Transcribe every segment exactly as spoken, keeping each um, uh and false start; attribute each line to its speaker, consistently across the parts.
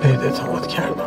Speaker 1: بهت اعتماد کردم.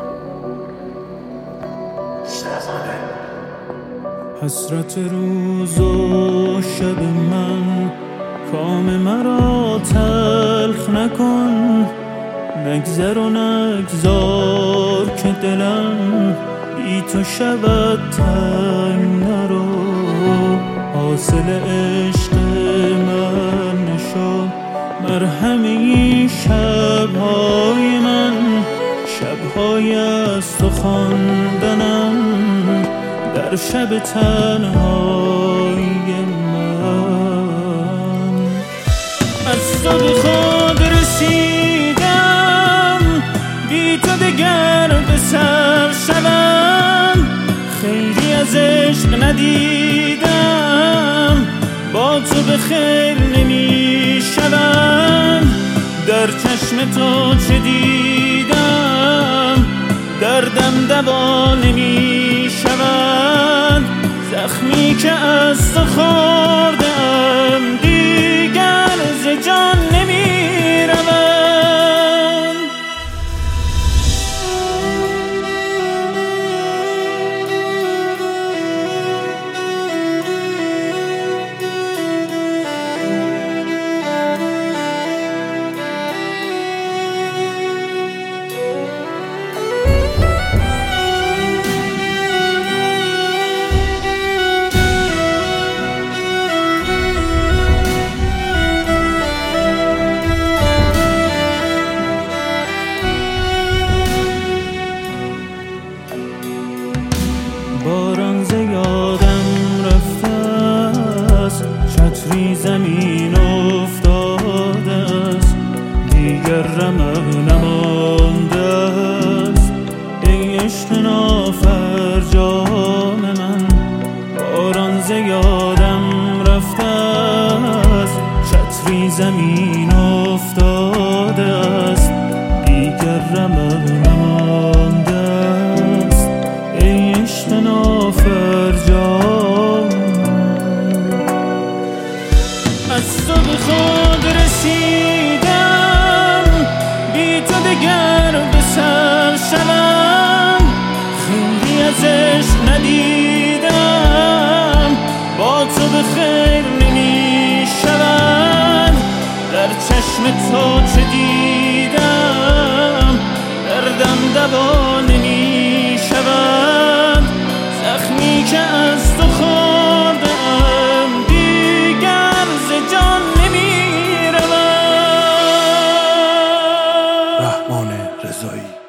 Speaker 2: حسرت روز و شب من، کام مرا تلخ نکن. نگذر و نگذار که دلم بی تو شود تنگ نرو. حاصل عشق من نشو مرهمی شبهای من، شبهای از تو خواندنم در شب تنهای من. از تو به خود رسیدم، بی تو دگر به سر شوم. خیلی از عشق ندیدم، با تو به خیر نمی شوم. در چشم تو چه دیدم، دردم دوا نمی شود. زخمی که از تو خوردم دیگر ز جان نمی رود. باران ز یادم رفته است، چتری زمین افتاده است، دیگر رمق نمانده است. ای عشق نافرجام من، باران ز یادم رفته است، چتری زمین افتاده است، دیگر رمق نمانده است. ای عشق نافرجام، از تو به خود رسیدم، بی تو دگر به سر شوم. خیلی از عشق ندیدم، با تو به خیر نمی شوم. در چشم تو چه دیدم، دردم دوا نمی شود. زخمی که از تو خوردم دیگر ز جان نمی رود.
Speaker 1: رحمان رضایی.